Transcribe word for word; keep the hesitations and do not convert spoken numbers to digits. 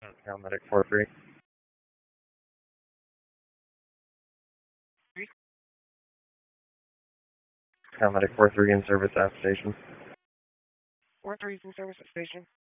Paramedic four three. Paramedic four three in service at station. four three is in service at station.